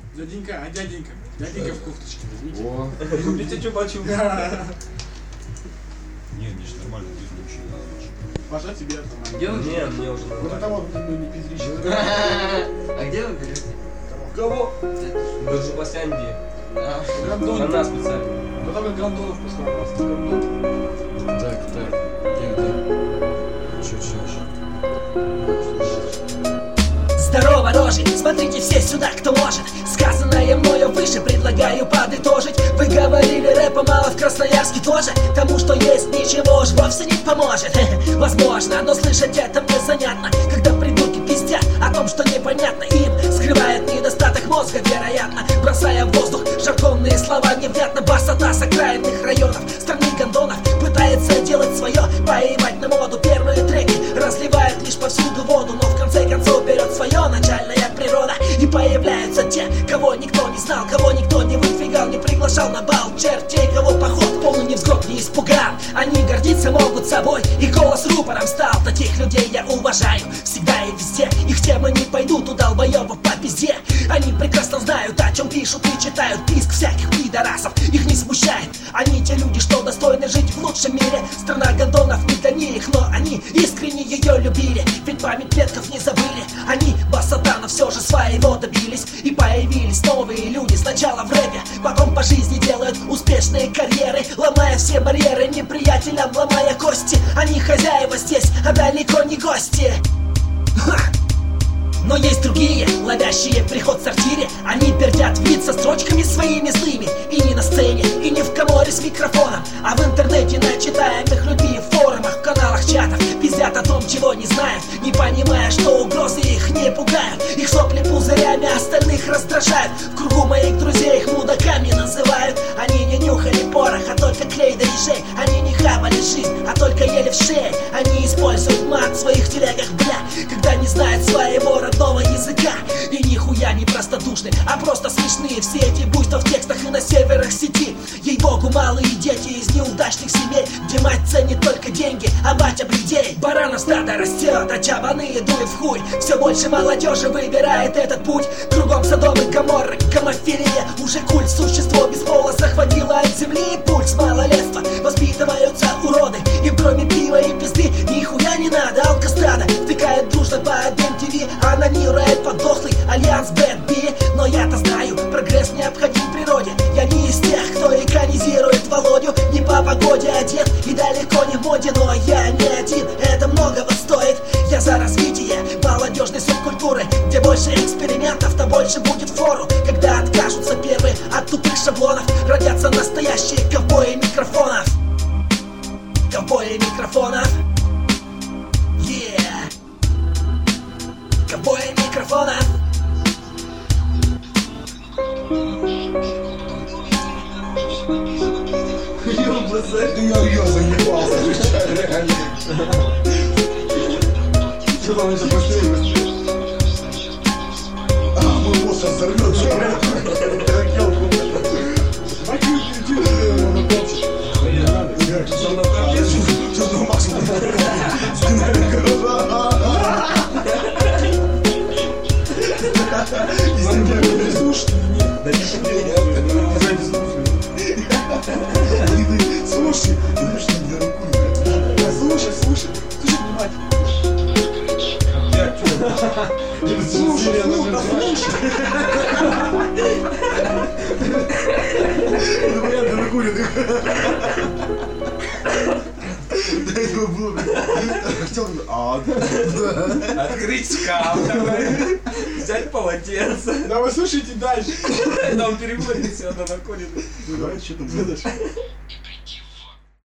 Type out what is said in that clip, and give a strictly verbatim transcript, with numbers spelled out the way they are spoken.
Дяденька, а дяденька? Дяденька в кофточке, возьмите. О, Купите чупа-чуп. Нет, не ж нормально, ты включил. Паша, тебе это Делай? Нет, мне уже Вот нормально. это вот, ну, не пиздричь. а где вы берете? Кого? Мы же по Сянди. А, На Гандон. нас специально. Ну там Гандонов послал вас. Гандон. Так, так, где ты? Чуть чаще. Здорово, рожи, смотрите все сюда, кто может. Сказанное мною выше предлагаю подытожить. Вы говорили, рэпа мало в Красноярске тоже. Тому, что есть, ничего уж вовсе не поможет. Возможно, но слышать это мне занятно, когда придурки пиздят о том, что непонятно им. Скрывает недостаток мозга, вероятно, бросая в воздух жаргонные слова невнятно. Басота с окраинных районов страны гондонов пытается делать свое, поебать на моду. Первые треки разливают лишь повсюду воду, но в конце концов берет свое начальная природа. И появляются те, кого никто не знал, кого никто не выдвигал, не приглашал на бал чертей, кого поход полный невзгод не испугал. Они гордиться могут собой, и голос рупором стал. Таких людей я уважаю всегда и везде. Их темы не пойдут у долбоебов по пизде. Они прекрасно знают, о чем пишут и читают. Писк всяких пидорасов их не смущает. Они те люди, что достойны жить в лучшем мире. Страна гондонов не для них, но они искренне ее любили. Ведь память предков не забыли. Они бассатана все же своего добились. И появились новые люди сначала в рэпе, потом по жизни делают успешные карьеры, ломая все барьеры, неприятелям ломая кости. Они хозяева здесь, а далеко не гости. Ха! Но есть другие, ловящие приход в сортире. Они пердят вид со строчками своими злыми. И не на сцене, и не в коморе с микрофоном, а в интернете на читаемых людьми в форумах, в каналах чатов. Пиздят о том, чего не знают, не понимая, что угрозы их не пугают. Их сопли пузырями остальных раздражают. В кругу моих друзей их мудаками называют. Они не нюхали порох, а только клей да ежей. Они не хавали жизнь, а только ели в шее. Они используют мат в своих телегах, бля, когда не знают своего родного языка. И нихуя не простодушны, а просто смешные. Все эти буйства в текстах и на серверах сети. Ей-богу, малые дети из неудачных семей, где мать ценит только деньги, а батя бредей. Баранов стадо растет, а чабаны дуют в хуй. Все больше молодежи выбирает этот путь. Кругом Содом и Гоморра, гомофилия. Уже культ, существо без пола захватило от земли. Пульс малолетства, воспитываются уроды. Им кроме пива и пизды нихуя не надо. Алкострада втыкает дружно по эм ти ви, анонирует подохлый альянс Бэд Би. Но я-то знаю, прогресс необходим природе. Я не из тех, кто иконизирует Володю. Не по погоде одет и далеко не в моде. Но я не один, это многого стоит. Я за развитие молодежной субкультуры, где больше экспериментов, то больше будет фору. Когда откажутся первые от тупых шаблонов, родятся настоящие ковбои микрофонов. Ковбои микрофонов. Yeah. Ковбои микрофонов. Я заебался, реально. Что там это последнее? А, мой босс сейчас взорвет, что слушай, слушай, слушай, слушай внимательно. Слушай, ну понятно, накуренный. До этого было, хотел, а, Открыть шкаф, давай. Взять полотенце. давай слушайте дальше. Там переводится на накуренный. Давай, что там дальше?